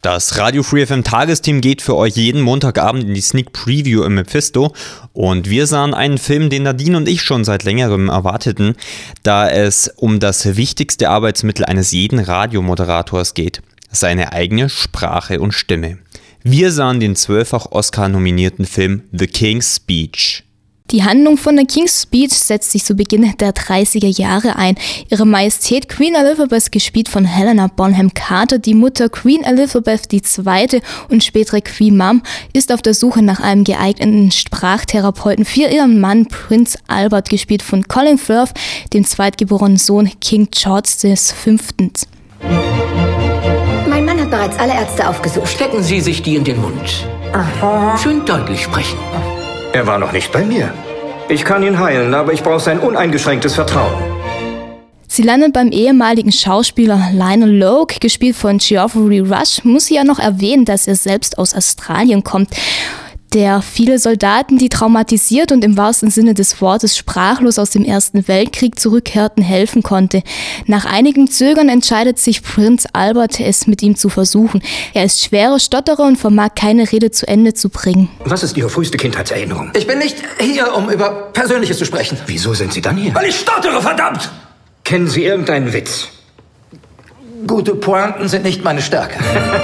Das Radio Free FM Tagesteam geht für euch jeden Montagabend in die Sneak Preview im Mephisto und wir sahen einen Film, den Nadine und ich schon seit längerem erwarteten, da es um das wichtigste Arbeitsmittel eines jeden Radiomoderators geht, seine eigene Sprache und Stimme. Wir sahen den 12-fach Oscar-nominierten Film The King's Speech. Die Handlung von The King's Speech setzt sich zu Beginn der 30er Jahre ein. Ihre Majestät Queen Elizabeth, gespielt von Helena Bonham Carter, die Mutter Queen Elizabeth II. Und spätere Queen Mum, ist auf der Suche nach einem geeigneten Sprachtherapeuten für ihren Mann Prinz Albert, gespielt von Colin Firth, dem zweitgeborenen Sohn King George V. Mein Mann hat bereits alle Ärzte aufgesucht. Stecken Sie sich die in den Mund. Aha. Schön deutlich sprechen. Er war noch nicht bei mir. Ich kann ihn heilen, aber ich brauche sein uneingeschränktes Vertrauen. Sie landet beim ehemaligen Schauspieler Lionel Logue, gespielt von Geoffrey Rush. Muss sie ja noch erwähnen, dass er selbst aus Australien kommt, der viele Soldaten, die traumatisiert und im wahrsten Sinne des Wortes sprachlos aus dem Ersten Weltkrieg zurückkehrten, helfen konnte. Nach einigem Zögern entscheidet sich Prinz Albert, es mit ihm zu versuchen. Er ist schwerer Stotterer und vermag keine Rede zu Ende zu bringen. Was ist Ihre früheste Kindheitserinnerung? Ich bin nicht hier, um über Persönliches zu sprechen. Wieso sind Sie dann hier? Weil ich stottere, verdammt! Kennen Sie irgendeinen Witz? Gute Pointen sind nicht meine Stärke.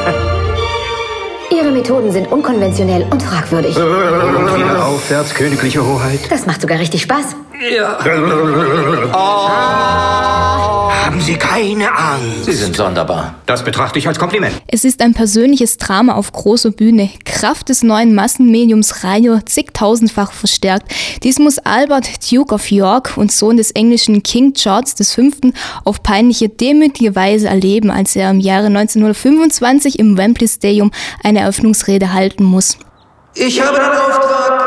Ihre Methoden sind unkonventionell und fragwürdig. Wieder aufwärts, königliche Hoheit. Das macht sogar richtig Spaß. Ja. Haben Sie keine Angst? Sie sind sonderbar. Das betrachte ich als Kompliment. Es ist ein persönliches Drama auf großer Bühne, Kraft des neuen Massenmediums Radio zigtausendfach verstärkt. Dies muss Albert, Duke of York und Sohn des englischen King George V. auf peinliche, demütige Weise erleben, als er im Jahre 1925 im Wembley Stadium eine Eröffnungsrede halten muss. Ich habe den Auftrag,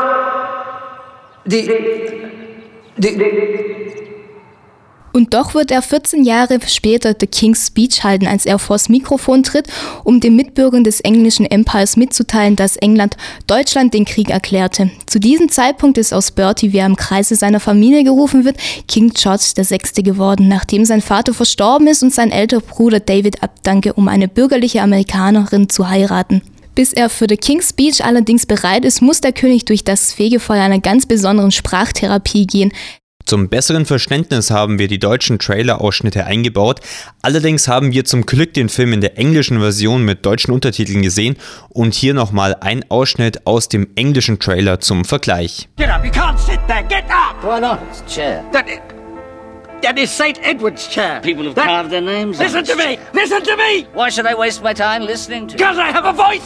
Und doch wird er 14 Jahre später The King's Speech halten, als er vors Mikrofon tritt, um den Mitbürgern des englischen Empires mitzuteilen, dass England Deutschland den Krieg erklärte. Zu diesem Zeitpunkt ist aus Bertie, wie er im Kreise seiner Familie gerufen wird, King George VI. Geworden, nachdem sein Vater verstorben ist und sein älterer Bruder David abdankte, um eine bürgerliche Amerikanerin zu heiraten. Bis er für The King's Speech allerdings bereit ist, muss der König durch das Fegefeuer einer ganz besonderen Sprachtherapie gehen. Zum besseren Verständnis haben wir die deutschen Trailer-Ausschnitte eingebaut. Allerdings haben wir zum Glück den Film in der englischen Version mit deutschen Untertiteln gesehen und hier nochmal ein Ausschnitt aus dem englischen Trailer zum Vergleich. Get up, you can't sit there, get up! Why not? It's a chair. That is St. Edward's chair. People have carved their names on Listen it. to me! Listen to me! Why should I waste my time listening to you? Because I have a voice!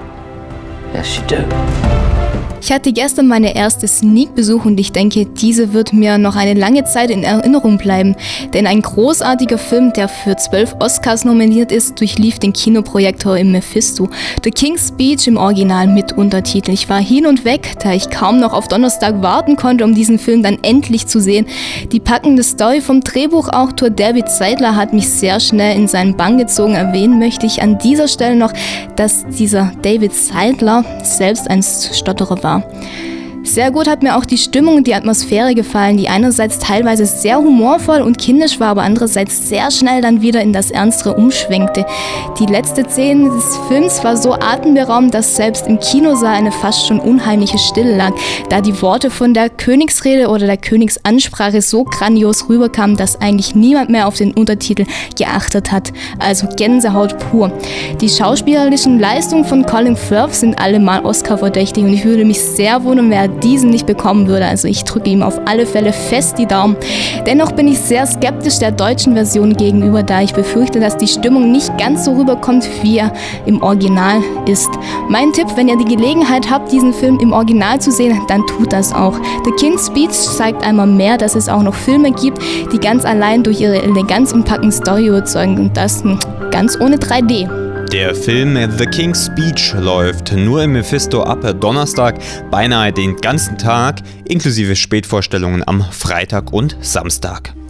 Yes, you do. Ich hatte gestern meine erste Sneak-Besuch und ich denke, diese wird mir noch eine lange Zeit in Erinnerung bleiben. Denn ein großartiger Film, der für 12 Oscars nominiert ist, durchlief den Kinoprojektor im Mephisto. The King's Speech im Original mit Untertitel. Ich war hin und weg, da ich kaum noch auf Donnerstag warten konnte, um diesen Film dann endlich zu sehen. Die packende Story vom Drehbuchautor David Seidler hat mich sehr schnell in seinen Bann gezogen. Erwähnen möchte ich an dieser Stelle noch, dass dieser David Seidler selbst ein Stotterer war. Sehr gut hat mir auch die Stimmung und die Atmosphäre gefallen, die einerseits teilweise sehr humorvoll und kindisch war, aber andererseits sehr schnell dann wieder in das Ernstere umschwenkte. Die letzte Szene des Films war so atemberaubend, dass selbst im Kinosaal eine fast schon unheimliche Stille lag, da die Worte von der Königsrede oder der Königsansprache so grandios rüberkamen, dass eigentlich niemand mehr auf den Untertitel geachtet hat. Also Gänsehaut pur. Die schauspielerischen Leistungen von Colin Firth sind allemal Oscar-verdächtig und ich würde mich sehr wundern, wer diesen nicht bekommen würde. Also ich drücke ihm auf alle Fälle fest die Daumen. Dennoch bin ich sehr skeptisch der deutschen Version gegenüber, da ich befürchte, dass die Stimmung nicht ganz so rüberkommt, wie er im Original ist. Mein Tipp, wenn ihr die Gelegenheit habt, diesen Film im Original zu sehen, dann tut das auch. The King's Speech zeigt einmal mehr, dass es auch noch Filme gibt, die ganz allein durch ihre Eleganz und packende Story überzeugen und das ganz ohne 3D. Der Film The King's Speech läuft nur im Mephisto ab Donnerstag, beinahe den ganzen Tag, inklusive Spätvorstellungen am Freitag und Samstag.